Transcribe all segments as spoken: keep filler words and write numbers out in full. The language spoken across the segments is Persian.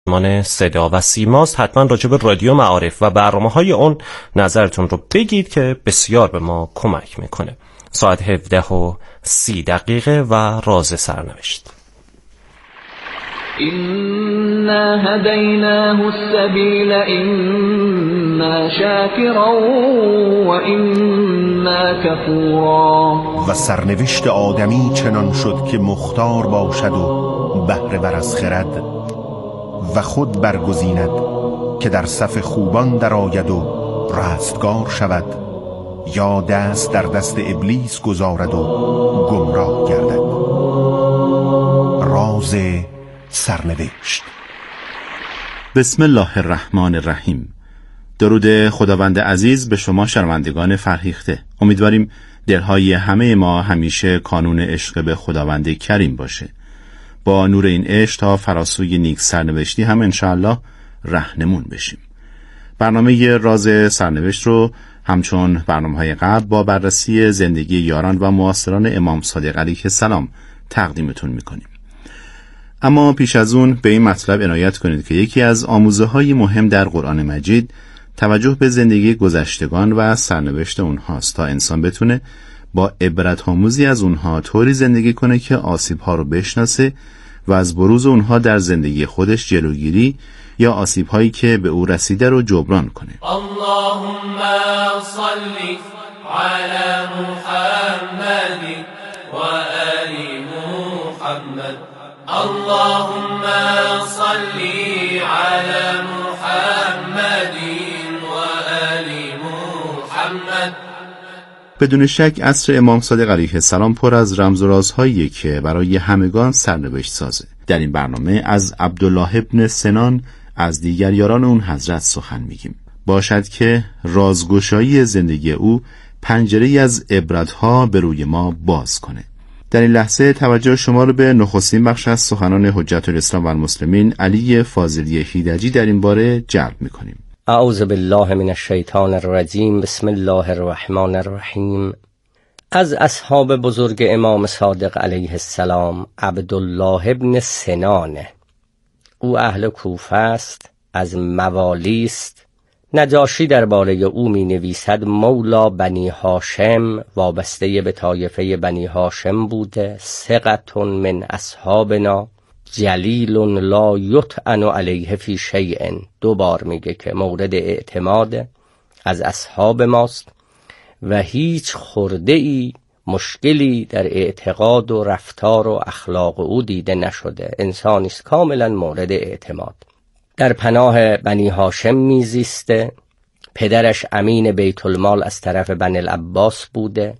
من صدا و سیماست. حتما راجع به رادیو معارف و برنامه‌های اون نظرتون رو بگید که بسیار به ما کمک میکنه. ساعت هفده و سی دقیقه و راز سرنوشت. إنا هديناه السبيل إما شاكرا وإما كفورا. و سرنوشت آدمی چنان شد که مختار باشد و بهره بر از خرد و خود برگزیند که در صف خوبان درآید و رستگار شود، یا دست در دست ابلیس گذارد و گمراه گردد. راز سرنوشت. بسم الله الرحمن الرحیم. درود خداوند عزیز به شما شنوندگان فرهیخته. امیدواریم دلهای همه ما همیشه کانون عشق به خداوند کریم باشه. با نور این عشق تا فراسوی نیک سرنوشتی هم انشاءالله رهنمون بشیم. برنامه راز سرنوشت رو همچون برنامه‌های قبل با بررسی زندگی یاران و معاصران امام صادق علیه السلام تقدیمتون میکنیم. اما پیش از اون به این مطلب عنایت کنید که یکی از آموزه‌های مهم در قرآن مجید توجه به زندگی گذشتگان و سرنوشت اونهاست تا انسان بتونه با عبرت آموزی از اونها طوری زندگی کنه که آسیب‌ها رو بشناسه و از بروز اونها در زندگی خودش جلوگیری یا آسیب‌هایی که به او رسیده رو جبران کنه. اللهم صل علی محمد و آل محمد. اللهم صل علی محمد و آل محمد. بدون شک عصر امام صادق علیه السلام پر از رمز و رازهایی که برای همگان سرنوشت سازه. در این برنامه از عبدالله ابن سنان از دیگر یاران اون حضرت سخن میگیم. باشد که رازگشایی زندگی او پنجره‌ای از عبرت‌ها به روی ما باز کنه. در این لحظه توجه شما رو به نخستین بخش از سخنان حجت الاسلام و المسلمین علی فاضلی هیدجی در این باره جلب میکنیم. اعوذ بالله من الشیطان الرجیم. بسم الله الرحمن الرحیم. از اصحاب بزرگ امام صادق علیه السلام عبدالله ابن سنان. او اهل کوفه است، از موالی است. نجاشی درباره او می نویسد مولا بنی هاشم، وابسته به طایفه بنی هاشم بوده. ثقة من اصحابنا جلیل لا یطعن علیه فی شیء. دو بار میگه که مورد اعتماد، از اصحاب ماست و هیچ خرده ای مشکلی در اعتقاد و رفتار و اخلاق او دیده نشده. انسانی است کاملا مورد اعتماد. در پناه بنی هاشم میزیسته. پدرش امین بیت المال از طرف بنی العباس بوده.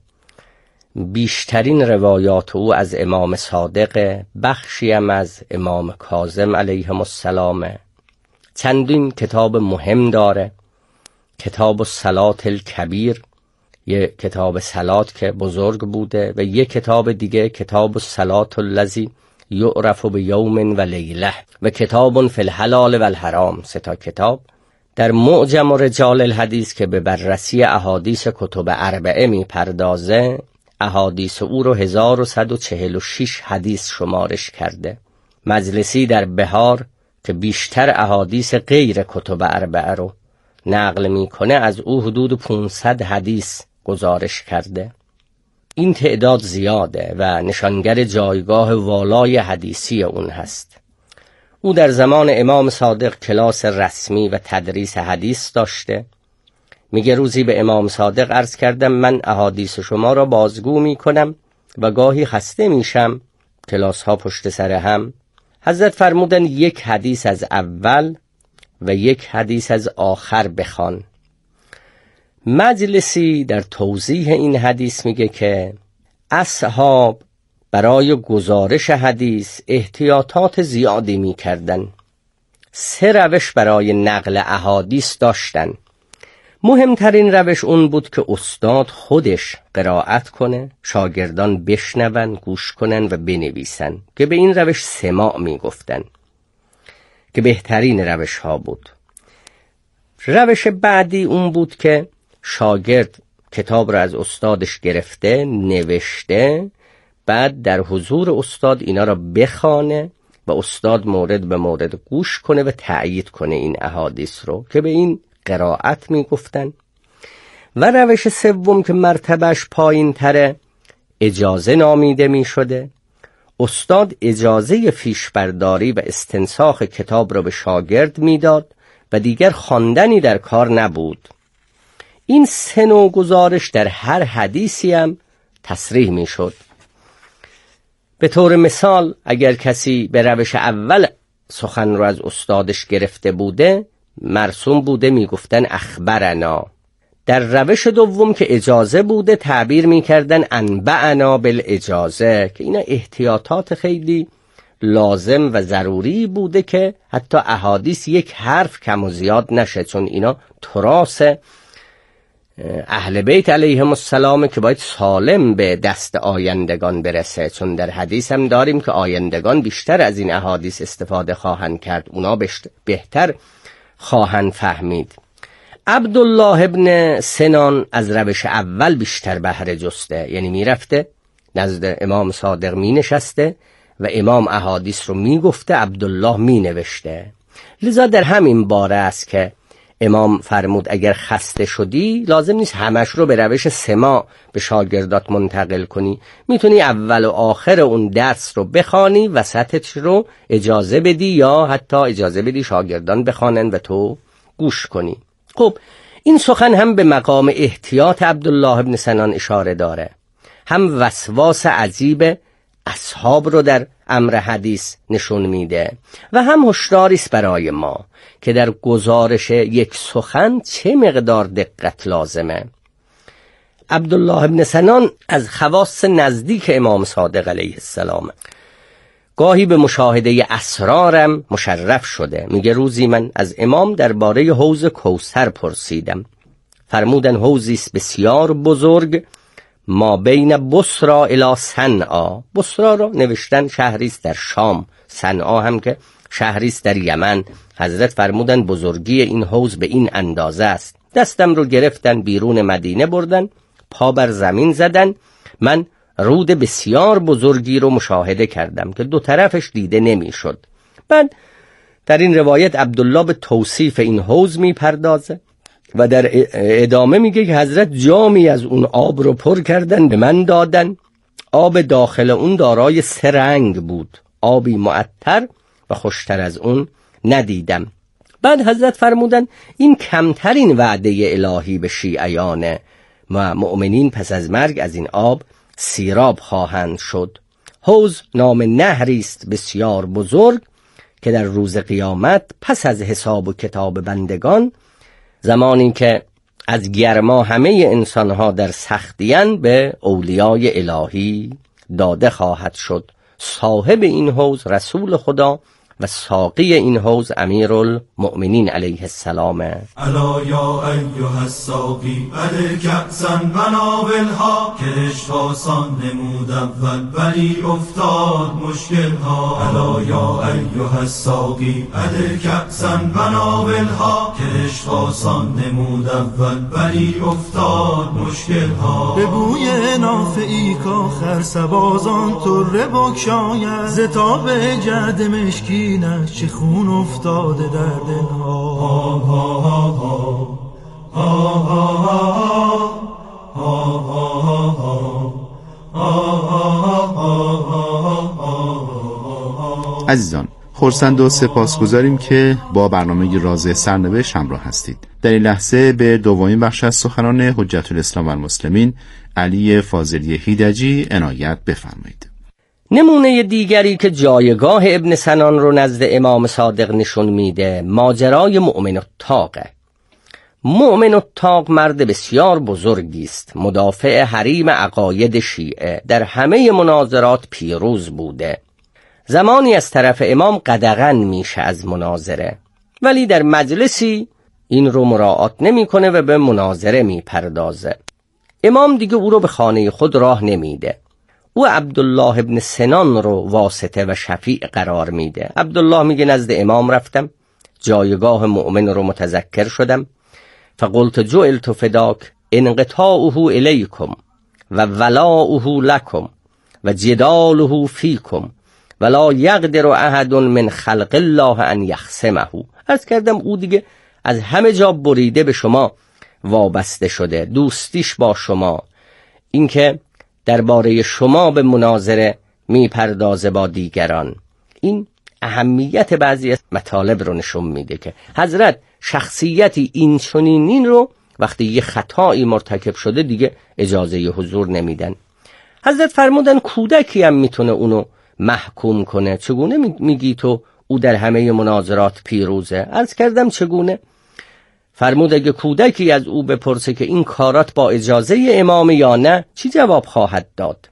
بیشترین روایات او از امام صادق، بخشی هم از امام کاظم علیهم السلام. چندین کتاب مهم داره. کتاب الصلاة الکبیر، یک کتاب صلات که بزرگ بوده، و یک کتاب دیگه کتاب الصلاة الذی یعرف بیوم و لیله، و کتاب فی الحلال و الحرام. سه تا کتاب. در معجم رجال الحدیث که به بررسی احادیث کتب اربعه می پردازه، احادیث او رو هزار و صد و چهل و شش حدیث شمارش کرده. مجلسی در بهار که بیشتر احادیث غیر کتب اربعه رو نقل میکنه، از او حدود پانصد حدیث گزارش کرده. این تعداد زیاده و نشانگر جایگاه والای حدیثی اون هست. او در زمان امام صادق کلاس رسمی و تدریس حدیث داشته. میگه روزی به امام صادق عرض کردم من احادیث شما را بازگو میکنم و گاهی خسته میشم، کلاس ها پشت سر هم. حضرت فرمودن یک حدیث از اول و یک حدیث از آخر بخوان. مجلسی در توضیح این حدیث میگه که اصحاب برای گزارش حدیث احتیاطات زیادی میکردن. سه روش برای نقل احادیث داشتن. مهمترین روش اون بود که استاد خودش قرائت کنه، شاگردان بشنون، گوش کنن و بنویسن، که به این روش سماع میگفتن که بهترین روش ها بود. روش بعدی اون بود که شاگرد کتاب را از استادش گرفته، نوشته، بعد در حضور استاد اینا را بخوانه و استاد مورد به مورد گوش کنه و تأیید کنه این احادیث رو که به این قرائت میگفتن. و روش سوم که مرتبهش پایین تره اجازه نامیده می شده. استاد اجازه فیشبرداری و استنساخ کتاب را به شاگرد میداد و دیگر خواندنی در کار نبود. این سه نوع گزارش در هر حدیثی هم تصریح می شد. به طور مثال اگر کسی به روش اول سخن رو از استادش گرفته بوده، مرسوم بوده می گفتن اخبرنا. در روش دوم که اجازه بوده تعبیر می کردن انبعنا بالاجازه، که اینا احتیاطات خیلی لازم و ضروری بوده که حتی احادیث یک حرف کم و زیاد نشه، چون اینا تراث اهل بیت علیهم السلام که باید سالم به دست آیندگان برسه. چون در حدیث هم داریم که آیندگان بیشتر از این احادیث استفاده خواهند کرد، اونا بهتر خواهند فهمید. عبدالله ابن سنان از روش اول بیشتر بهره جسته، یعنی میرفته نزد امام صادق می نشسته و امام احادیث رو می گفته، عبدالله می نوشته. لذا در همین باره است که امام فرمود اگر خسته شدی لازم نیست همش رو به روش سماع به شاگردات منتقل کنی، میتونی اول و آخر اون درس رو بخوانی، وسطش رو اجازه بدی یا حتی اجازه بدی شاگردان بخوانن و تو گوش کنی. خب این سخن هم به مقام احتیاط عبدالله ابن سنان اشاره داره، هم وسواس عجیب اصحاب رو در امر حدیث نشون میده و هم هشداری است برای ما که در گزارش یک سخن چه مقدار دقت لازمه. عبدالله ابن سنان از خواص نزدیک امام صادق علیه السلام، گاهی به مشاهده اسرارم مشرف شده. میگه روزی من از امام درباره حوض کوثر پرسیدم، فرمودن حوضی است بسیار بزرگ ما بین بصرا الی صنعا. بصرا رو نوشتن شهری است در شام، صنعا هم که شهری است در یمن. حضرت فرمودن بزرگی این حوض به این اندازه است. دستم رو گرفتن بیرون مدینه بردن، پا بر زمین زدن. من رود بسیار بزرگی رو مشاهده کردم که دو طرفش دیده نمی شد. بعد در این روایت عبدالله به توصیف این حوض می پردازه و در ادامه میگه که حضرت جامی از اون آب رو پر کردن به من دادن. آب داخل اون دارای سه رنگ بود، آبی معطر و خوشتر از اون ندیدم. بعد حضرت فرمودن این کمترین وعده الهی به شیعیان و مؤمنین پس از مرگ از این آب سیراب خواهند شد. حوض نام نهری است بسیار بزرگ که در روز قیامت پس از حساب و کتاب بندگان، زمانی که از گرما همه انسانها در سختیان، به اولیای الهی داده خواهد شد. صاحب این حوض رسول خدا و ساقی این حوض امیرالمؤمنین علیه السلام. الا یا ایها الساقی بده کأسا بناولها، که عشق آسان نمود اول ولی افتاد مشکل ها. الا یا ایها الساقی بده کأسا بناولها، که عشق آسان نمود اول ولی افتاد مشکل ها. به بوی نافعی کاخر سبازان طره بکشاید، ز تاب جعد مشکی نش چه خون افتاده در دلها. عزیزان، خرسند و سپاسگزاریم که با برنامه راز سرنوشت همراه هستید. در این لحظه به دومین بخش از سخنان حجت الاسلام و المسلمین علی فاضلی هیدجی عنایت بفرمایید. نمونه دیگری که جایگاه ابن سنان رو نزد امام صادق نشون میده ماجرای مؤمن الطاقه. مؤمن الطاق مرد بسیار بزرگی است، مدافع حریم عقاید شیعه، در همه مناظرات پیروز بوده. زمانی از طرف امام قدغن میشه از مناظره، ولی در مجلسی این رو مراعات نمیکنه و به مناظره میپردازه. امام دیگه او رو به خانه خود راه نمیده. او عبدالله ابن سنان رو واسطه و شفیع قرار میده. عبدالله میگه نزد امام رفتم، جایگاه مؤمن رو متذکر شدم، فقلت جعلت فداک انقطاعه الیکم و ولاؤه لکم و جداله فیکم ولا یقدر احد من خلق الله ان یخصمه. عرض کردم او دیگه از همه جا بریده به شما وابسته شده، دوستیش با شما، اینکه درباره شما به مناظره میپردازه با دیگران. این اهمیت بعضی از مطالب رو نشون میده که حضرت شخصیتی این چنینین رو وقتی یه خطایی مرتکب شده دیگه اجازه حضور نمیدن. حضرت فرمودن کودکی هم میتونه اونو محکوم کنه. چگونه میگی تو او در همه مناظرات پیروزه؟ عرض کردم چگونه؟ فرمود اگه کودکی از او بپرسه که این کارات با اجازه امام یا نه، چی جواب خواهد داد؟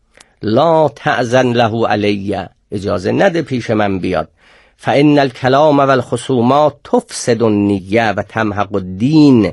لا تعزن له علی، اجازه نده پیش من بیاد. فان الکلام و الخصومات تفسد النیه و تمحق الدین.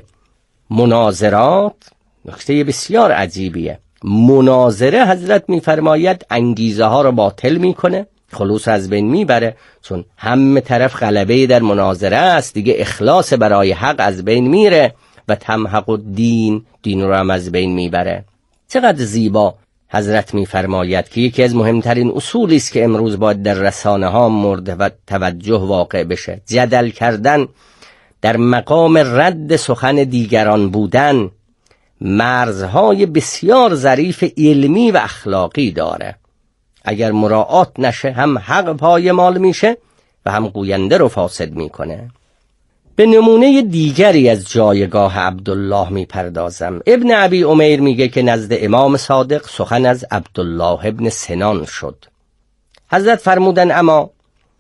مناظرات نکته بسیار عجیبیه. مناظره حضرت میفرماید انگیزه ها رو باطل میکنه، خلوص از بین میبره، چون همه طرف غلبه در مناظره است دیگه، اخلاص برای حق از بین میره و تمحق الدین، دین رو هم از بین میبره. چقدر زیبا حضرت میفرماید که یکی از مهمترین اصولی است که امروز باید در رسانه ها مورد و توجه واقع بشه، جدل کردن در مقام رد سخن دیگران بودن، مرزهای بسیار ظریف علمی و اخلاقی داره. اگر مراعات نشه هم حق پایمال میشه و هم گوینده رو فاسد میکنه. به نمونه دیگری از جایگاه عبدالله میپردازم. ابن ابی عمیر میگه که نزد امام صادق سخن از عبدالله ابن سنان شد. حضرت فرمودن اما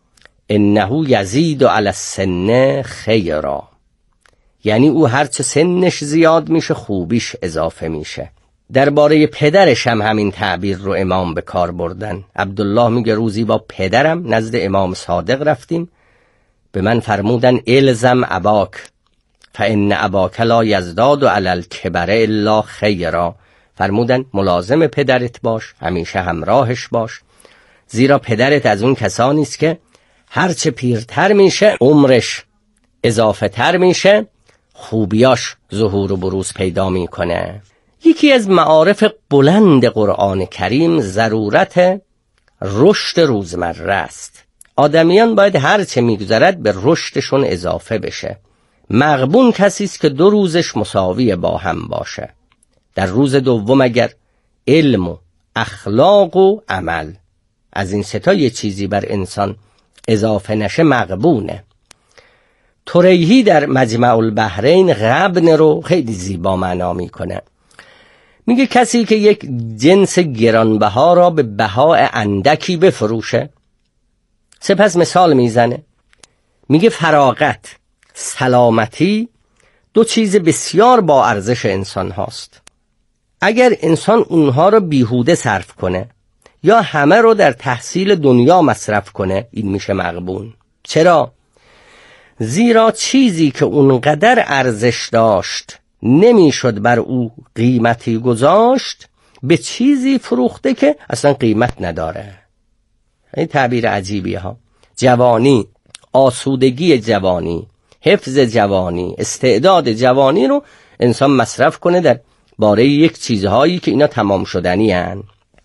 انه یزید علی السن خیرا، یعنی او هرچه سنش زیاد میشه خوبیش اضافه میشه. درباره پدرش هم همین تعبیر رو امام به کار بردن. عبدالله میگه روزی با پدرم نزد امام صادق رفتیم، به من فرمودن الزم اباک فان اباک لا یزداد علی الکبر الا خیرا. فرمودن ملازم پدرت باش، همیشه همراهش باش، زیرا پدرت از اون کسانی است که هرچه پیرتر میشه عمرش اضافه تر میشه، خوبیاش ظهور و بروز پیدا میکنه. یکی از معارف بلند قرآن کریم ضرورت رشد روزمره است. آدمیان باید هرچه میگذرد به رشدشون اضافه بشه. مغبون کسی است که دو روزش مساوی با هم باشه. در روز دوم اگر علم و اخلاق و عمل از این ستا یه چیزی بر انسان اضافه نشه مغبونه. توریهی در مجمع البحرین غبن رو خیلی زیبا معنا میکنه. میگه کسی که یک جنس گرانبها را به بهای اندکی بفروشه، سپس مثال میزنه، میگه فراغت، سلامتی دو چیز بسیار با ارزش انسان هاست. اگر انسان اونها را بیهوده صرف کنه یا همه رو در تحصیل دنیا مصرف کنه، این میشه مغبون. چرا؟ زیرا چیزی که اونقدر ارزش داشت نمیشد بر او قیمتی گذاشت، به چیزی فروخته که اصلا قیمت نداره. این تعبیر عجیبیه ها. جوانی، آسودگی جوانی، حفظ جوانی، استعداد جوانی رو انسان مصرف کنه در باره یک چیزهایی که اینا تمام شدنی هن.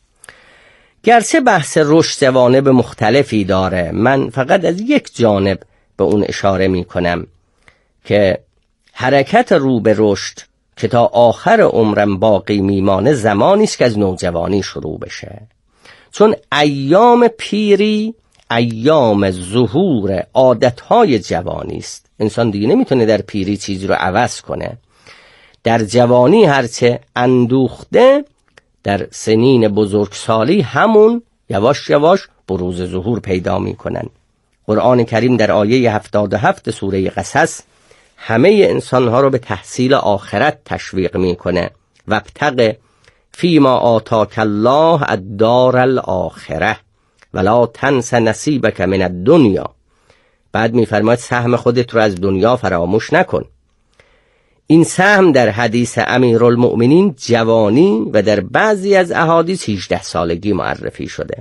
گرچه بحث رشد جوانب مختلفی داره، من فقط از یک جانب به اون اشاره می کنم که حرکت رو به رشد که تا آخر عمرم باقی میمانه زمانی است که از نوجوانی شروع بشه. چون ایام پیری ایام ظهور عادتهای جوانی است. انسان دیگه نمیتونه در پیری چیزی رو عوض کنه. در جوانی هرچه اندوخته، در سنین بزرگسالی همون یواش یواش بروز ظهور پیدا میکنن. قرآن کریم در آیه هفتاد و هفت سوره قصص همه انسانها رو به تحصیل آخرت تشویق میکنه. وابتغ فیما آتاک الله الدار الاخره ولا تنس نصیبک من الدنیا. بعد میفرماید سهم خودت رو از دنیا فراموش نکن. این سهم در حدیث امیرالمؤمنین جوانی و در بعضی از احادیث هجده سالگی معرفی شده.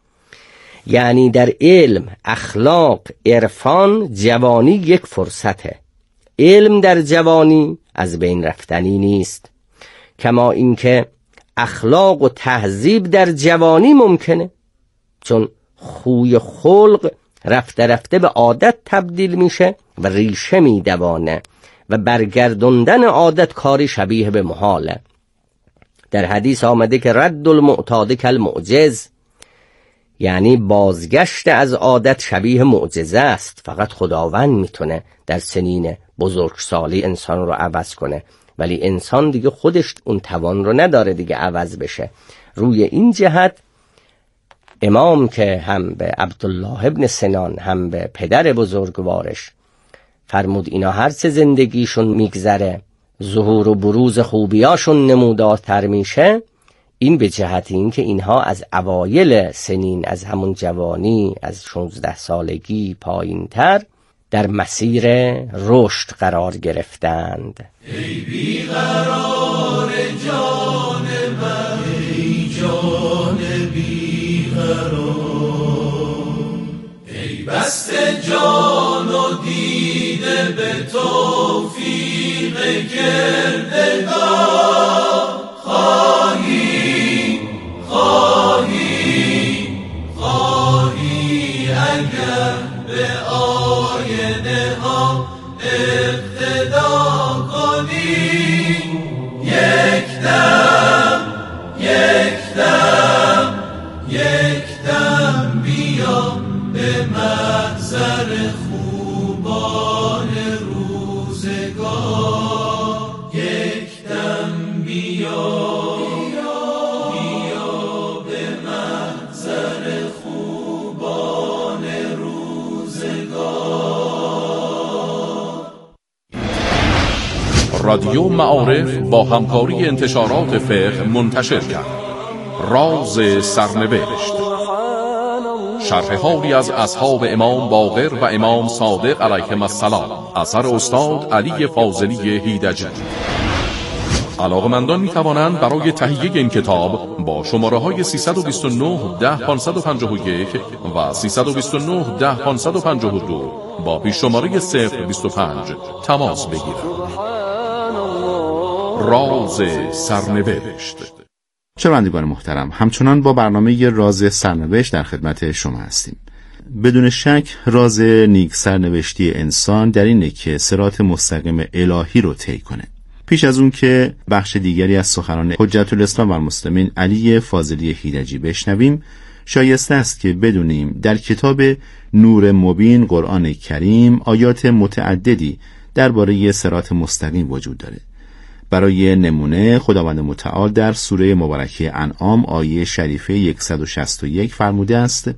یعنی در علم، اخلاق، عرفان جوانی یک فرصته. علم در جوانی از بین رفتنی نیست، کما اینکه اخلاق و تهذیب در جوانی ممکنه، چون خوی خلق رفته رفته به عادت تبدیل میشه و ریشه میدوانه و برگردوندن عادت کاری شبیه به محاله. در حدیث آمده که رد المعتاد کالمعجز، یعنی بازگشت از عادت شبیه معجزه است. فقط خداوند میتونه در سنین بزرگسالی انسان رو عوض کنه، ولی انسان دیگه خودش اون توان رو نداره دیگه عوض بشه. روی این جهت امام که هم به عبدالله ابن سنان هم به پدر بزرگوارش فرمود اینا هر چه زندگیشون میگذره ظهور و بروز خوبیاشون نمودارتر میشه، این به جهت این که اینها از اوایل سنین، از همون جوانی، از شانزده سالگی پایین تر در مسیر رشد قرار گرفتند. ای بیقرار جان من، ای جان بیقرار، ای بسته جان و دیده به توفیق کردگار، خواهی خواهی خواهی اگر به آینه ها اقتدا کنی، یک دم یک دم یک دم بیا به محضر خوبان روزگار، یک دم بیا رادیو معارف با همکاری انتشارات فقه منتشر کرد. راز سرنوشت، شرح حالی از اصحاب امام باقر و امام صادق علیهم السلام، اثر استاد علی فاضلی هیدجی. علاقه‌مندان می‌توانند برای تهیه این کتاب با شماره‌های سیصد و بیست و نه ده پانصد و پنجاه و یک و سیصد و بیست و نه ده پانصد و پنجاه و دو با پیش شماره صفر بیست و پنج تماس بگیرند. راز سرنوشت. شنوندگان محترم، همچنان با برنامه راز سرنوشت در خدمت شما هستیم. بدون شک راز نیک سرنوشتی انسان در اینه که صراط مستقیم الهی رو طی کنه. پیش از اون که بخش دیگری از سخنان حجت الاسلام و المسلمین علی فاضلی هیدجی بشنویم، شایسته است که بدونیم در کتاب نور مبین قرآن کریم آیات متعددی درباره صراط مستقیم وجود داره. برای نمونه خداوند متعال در سوره مبارکه انعام آیه شریفه صد و شصت و یک فرموده است: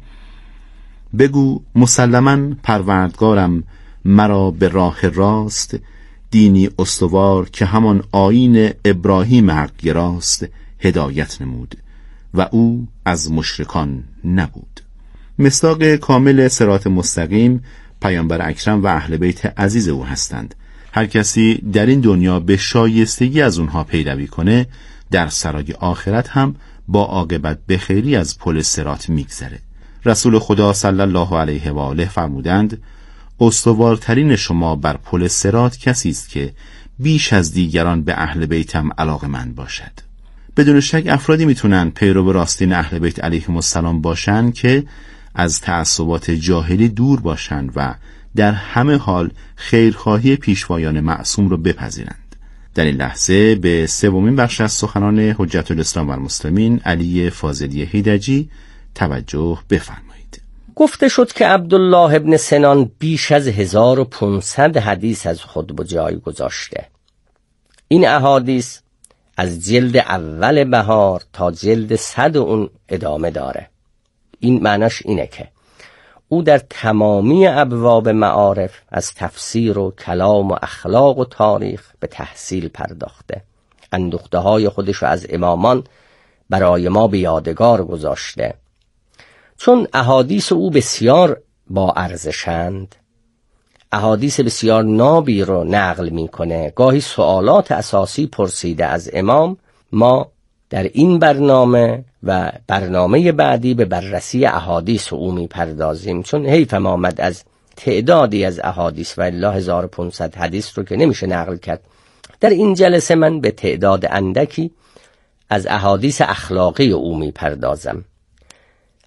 بگو مسلماً پروردگارم مرا به راه راست، دینی استوار که همان آیین ابراهیم حق‌گراست هدایت نمود و او از مشرکان نبود. مصداق کامل صراط مستقیم پیامبر اکرم و اهل بیت عزیز او هستند. هر کسی در این دنیا به شایستگی از اونها پیروی کنه، در سرای آخرت هم با عاقبت بخیری از پل صراط میگذره. رسول خدا صلی الله علیه و آله فرمودند: استوارترین شما بر پل صراط کسی است که بیش از دیگران به اهل بیتم علاقه‌مند باشد. بدون شک افرادی میتونن پیرو راستین اهل بیت علیهم السلام باشن که از تعصبات جاهلی دور باشند و در همه حال خیرخواهی پیشوایان معصوم رو بپذیرند. در این لحظه به سومین بخش از سخنان حجت الاسلام و المسلمین علی فاضلی هیدجی توجه بفرمایید. گفته شد که عبدالله ابن سنان بیش از هزار و پانصد حدیث از خود به جای گذاشته. این احادیث از جلد اول بهار تا جلد صد اون ادامه داره. این معناش اینه که او در تمامی ابواب معارف از تفسیر و کلام و اخلاق و تاریخ به تحصیل پرداخته. اندوخته های خودشو از امامان برای ما به یادگار گذاشته. چون احادیث او بسیار با ارزشند، احادیث بسیار نابی رو نقل میکنه، گاهی سوالات اساسی پرسیده از امام، ما در این برنامه و برنامه بعدی به بررسی احادیث او میپردازیم. چون حیفم آمد از تعدادی از احادیث و الا هزار و پانصد حدیث رو که نمیشه نقل کرد. در این جلسه من به تعداد اندکی از احادیث اخلاقی او میپردازم.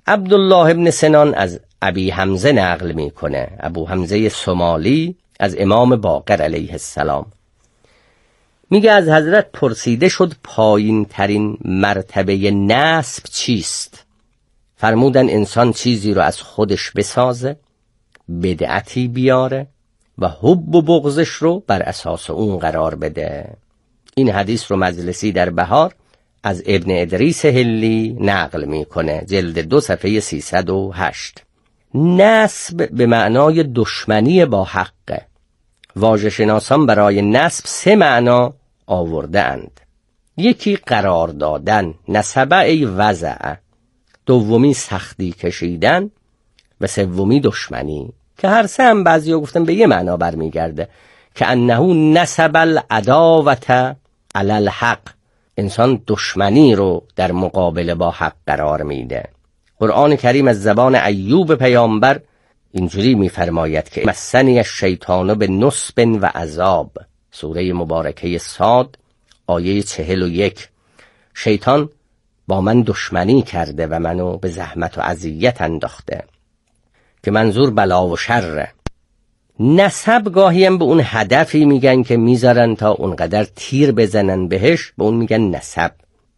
عبدالله ابن سنان از ابی حمزه نقل میکنه، ابو حمزه سمالی از امام باقر علیه السلام. میگه از حضرت پرسیده شد پایین ترین مرتبه نسب چیست؟ فرمودن انسان چیزی رو از خودش بسازه، بدعتی بیاره و حب و بغضش رو بر اساس اون قرار بده. این حدیث رو مجلسی در بهار از ابن ادریس هلی نقل میکنه، جلد دو صفحه سیصد و هشت. نسب به معنای دشمنی با حقه. واژه شناسان برای نسب سه معنا آورده اند. یکی قرار دادن، نسبه ای وضع، دومی سختی کشیدن و سومی دشمنی، که هر سه هم بعضیا گفتن به یه معنا برمیگرده که انه نسب العداوت علی الحق، انسان دشمنی رو در مقابله با حق قرار میده. قرآن کریم از زبان ایوب پیامبر اینجوری میفرماید که مسنی الشیطان به نصب و عذاب، سوره مبارکه صاد آیه چهل و یک. شیطان با من دشمنی کرده و منو به زحمت و اذیت انداخته، که منظور بلا و شره. نسب گاهی هم به اون هدفی میگن که میذارن تا اونقدر تیر بزنن بهش، به اون میگن نسب.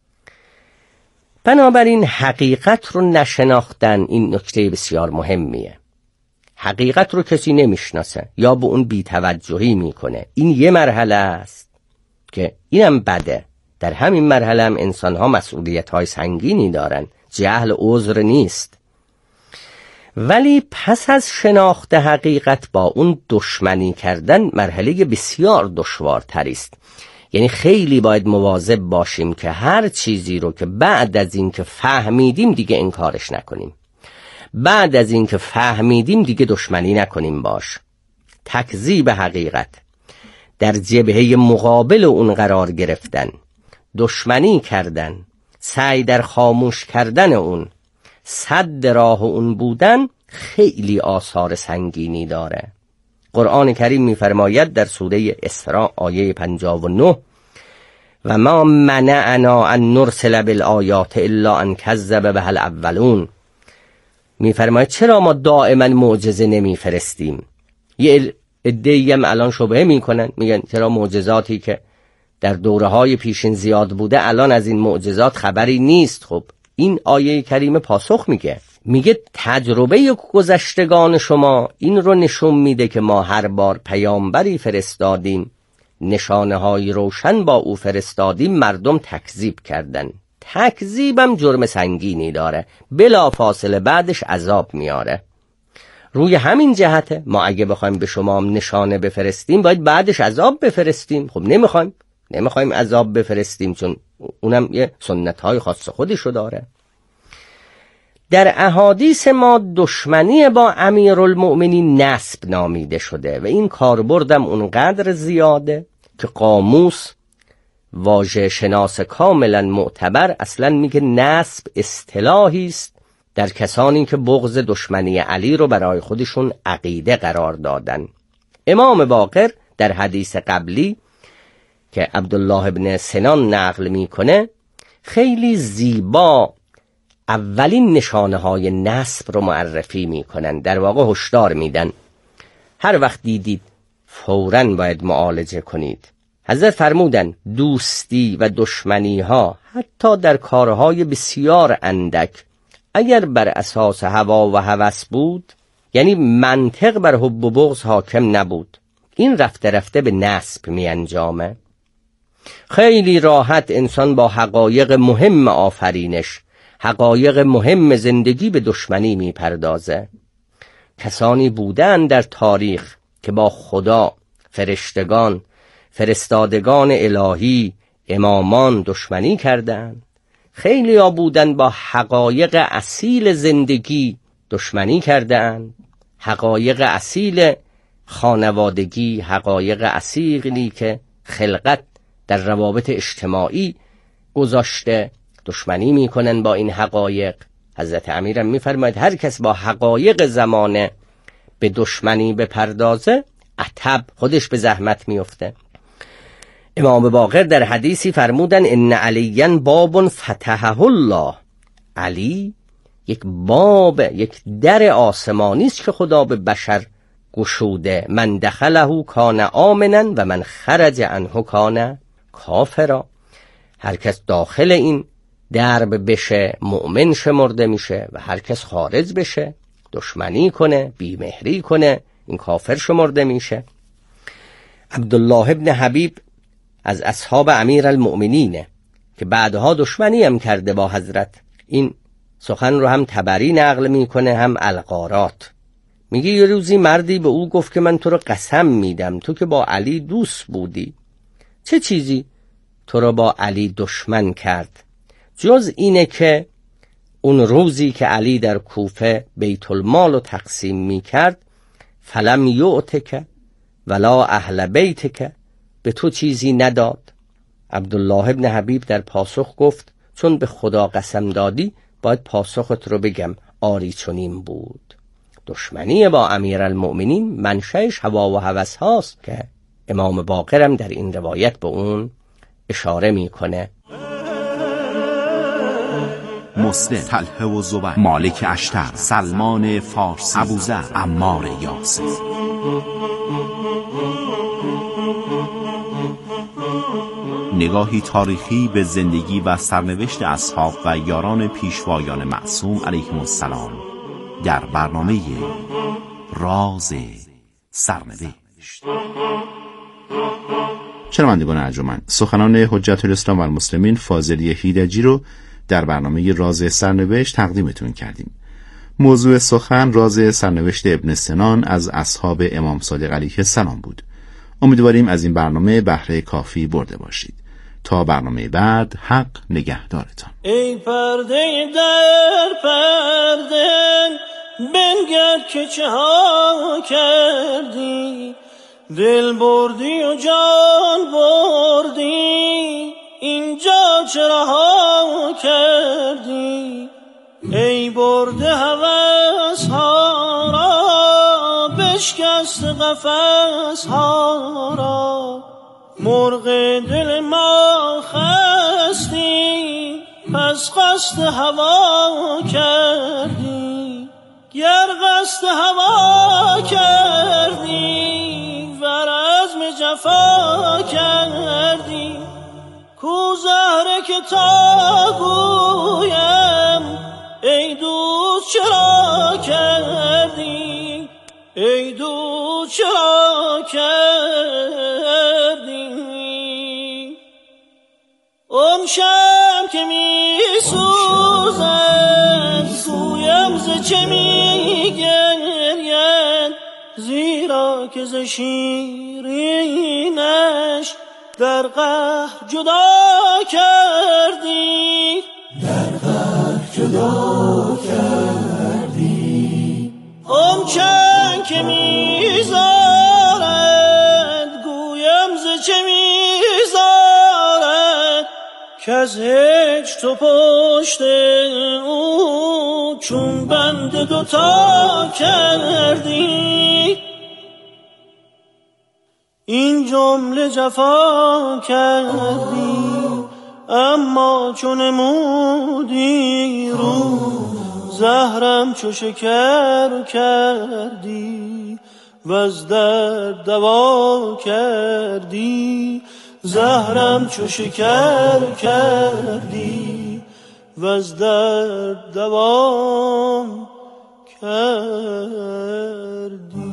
بنابراین حقیقت رو نشناختن این نکته بسیار مهمیه. حقیقت رو کسی نمیشناسه یا به اون بی‌توجهی میکنه. این یه مرحله است که اینم بده. در همین مرحله هم انسان ها مسئولیت های سنگینی دارن، جهل عذر نیست. ولی پس از شناخت حقیقت با اون دشمنی کردن مرحله بسیار دشوارتری است. یعنی خیلی باید مواظب باشیم که هر چیزی رو که بعد از این که فهمیدیم دیگه انکارش نکنیم، بعد از این که فهمیدیم دیگه دشمنی نکنیم باش. تکذیب حقیقت، در جبهه مقابل اون قرار گرفتن، دشمنی کردن، سعی در خاموش کردن اون، صد راه اون بودن، خیلی آثار سنگینی داره. قرآن کریم می‌فرماید در سوره اسراء آیه پنجاه و نه: و ما منعنا ان نرسل بالآیات الا ان کذب بها الاولون. می‌فرماید چرا ما دائما معجزه نمی‌فرستیم؟ یه عده‌ای هم الان شبهه میکنن، میگن چرا معجزاتی که در دوره‌های پیشین زیاد بوده الان از این معجزات خبری نیست؟ خب این آیه کریمه پاسخ میگه، میگه تجربه گذشتگان شما این رو نشون میده که ما هر بار پیامبری فرستادیم، نشانه‌های روشن با او فرستادیم، مردم تکذیب کردن. تکذیبم جرم سنگینی داره، بلا فاصله بعدش عذاب میاره. روی همین جهته ما اگه بخوایم به شما نشانه بفرستیم باید بعدش عذاب بفرستیم. خب نمیخوایم نمیخوایم عذاب بفرستیم، چون اونم یه سنت‌های خاص خودشو داره. در احادیث ما دشمنی با امیرالمؤمنین نسب نامیده شده و این کاربردم اونقدر زیاده که قاموس واژه شناس کاملا معتبر اصلا میگه نسب اصطلاحی است در کسانی که بغض دشمنی علی رو برای خودشون عقیده قرار دادن. امام باقر در حدیث قبلی که عبدالله ابن سنان نقل میکنه خیلی زیبا اولین نشانه های نسب رو معرفی میکنن. در واقع هشدار میدن هر وقت دیدید فوراً باید معالجه کنید. حضرت فرمودن دوستی و دشمنی ها حتی در کارهای بسیار اندک اگر بر اساس هوا و هوس بود، یعنی منطق بر حب و بغض حاکم نبود، این رفته رفته به نسب می انجامه. خیلی راحت انسان با حقایق مهم آفرینش، حقایق مهم زندگی به دشمنی می پردازه. کسانی بودن در تاریخ که با خدا، فرشتگان، فرستادگان الهی، امامان دشمنی کردند. خیلی ها بودن با حقایق اصیل زندگی دشمنی کردند. حقایق اصیل خانوادگی، حقایق اصیلی که خلقت در روابط اجتماعی گذاشته، دشمنی میکنن با این حقایق. حضرت امیرم میفرماید هر کس با حقایق زمانه به دشمنی بپردازه عتب خودش به زحمت میفته. امام باقر در حدیثی فرمودن ان علیاً باب فتحه الله، علی یک باب، یک در آسمانی است که خدا به بشر گشوده. من دخله کان آمنا و من خرج عنه کان کافرا. هر کس داخل این درب بشه مؤمن شمرده میشه و هر کس خارج بشه دشمنی کنه، بیمهری کنه، این کافر شمرده میشه. عبدالله ابن حبیب از اصحاب امیر المؤمنینه که بعدها دشمنی هم کرده با حضرت. این سخن رو هم طبری نقل میکنه هم الغارات. میگه یه روزی مردی به او گفت که من تو رو قسم میدم تو که با علی دوست بودی، چه چیزی تو رو با علی دشمن کرد جز اینه که اون روزی که علی در کوفه بیت المال رو تقسیم میکرد فلم یعتک ولا اهل بیتک، به تو چیزی نداد. عبدالله ابن حبیب در پاسخ گفت چون به خدا قسم دادی باید پاسخت رو بگم، آری چنین بود. دشمنی با امیرالمؤمنین منشأش هوا و هوس هاست که امام باقرم در این روایت به اون اشاره میکنه. مسلم، طلحه و زبیر، مالک اشتر، سلمان فارسی، ابوذر، عمار یاسر. نگاهی تاریخی به زندگی و سرنوشت اصحاب و یاران پیشوایان معصوم علیهم السلام در برنامه راز سرنوشت. شنوندگان ارجمند، سخنان حجت الاسلام و المسلمین فاضلی هیدجی رو در برنامه راز سرنوشت تقدیمتون کردیم. موضوع سخن راز سرنوشت ابن سنان از اصحاب امام صادق علیه السلام بود. امیدواریم از این برنامه بهره کافی برده باشید. تا برنامه بعد، حق نگهدارتان. ای پرده در پرده بنگر که چه ها کردی، دل بردی و جان بردی، اینجا چرا ها کردی. ای برده هوس ها را، بشکست قفس ها را، مرغ دل ما خستی، پس قصد هوا کردی. گر قصد هوا کردی، ور عزم جفا کردی، کو زهره که تا گویم ای دوست چرا کردی، ای دوست چرا کردی. اون شم که می سوزد گویم ز چه می گرید، زیرا که ز شیرینش در قهر جدا کردی، در قهر جدا کردی. اون چند که میذارد گویم ز چه میذارد، که از هیچ تو پشت او چون بند دوتا کردی. این جمله جفا کردی، اما چون نمودی رو، زهرم چو شکر کردی و از درد دوا کردی. زهرم چو شکر کردی و از درد دوا کردی.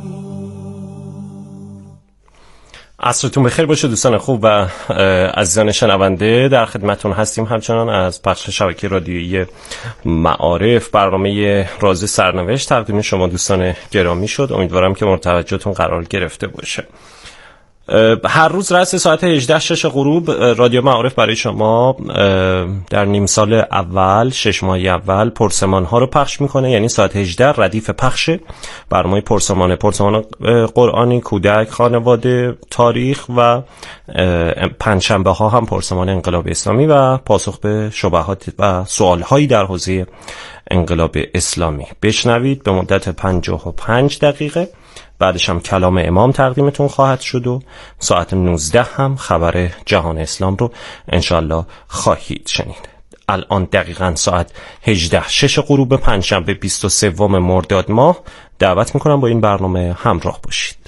عصرتون بخیر باشه دوستان خوب و عزیزان شنونده. در خدمتون هستیم همچنان از پخش شبکه رادیویی معارف. برنامه راز سرنوشت تقدیم شما دوستان گرامی شد. امیدوارم که مورد توجهتون قرار گرفته باشه. هر روز رأس ساعت هجده شش غروب رادیو معارف برای شما در نیم سال اول، شش ماهی اول پرسمان ها رو پخش میکنه. یعنی ساعت هجده ردیف پخش برنامه پرسمان پرسمان قرآنی، کودک، خانواده، تاریخ و پنجشنبه ها هم پرسمان انقلاب اسلامی و پاسخ به شبهات و سوال هایی در حوزه انقلاب اسلامی. بشنوید به مدت پنجاه و پنج دقیقه. بعدش هم کلام امام تقدیمتون خواهد شد و ساعت نوزده هم خبر جهان اسلام رو انشالله خواهید شنید. الان دقیقاً ساعت هجده شش غروب پنجشنبه بیست و سوم مرداد ماه دعوت میکنم با این برنامه همراه باشید.